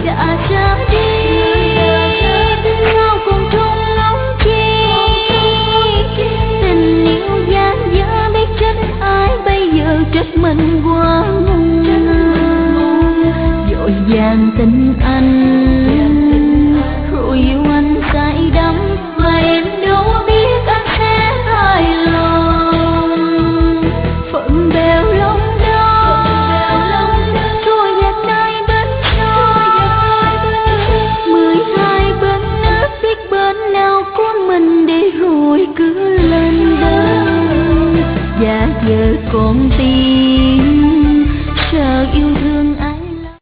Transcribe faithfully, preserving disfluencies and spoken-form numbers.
đã ra đi, sao còn trong lòng chi? Tình yêu gian dở biết trách ai, bây giờ trách mình quá ngu ngơ. Vội vàng tin anh, rồi yêu anh say đắm, mà em đâu biết anh sẽ hài lòng. Phận bèo lòng đó, trôi dạt nơi bên sông. Mười hai bên nước biết bên nào của mình để rồi cứ lên đơn. Và giờ còn tim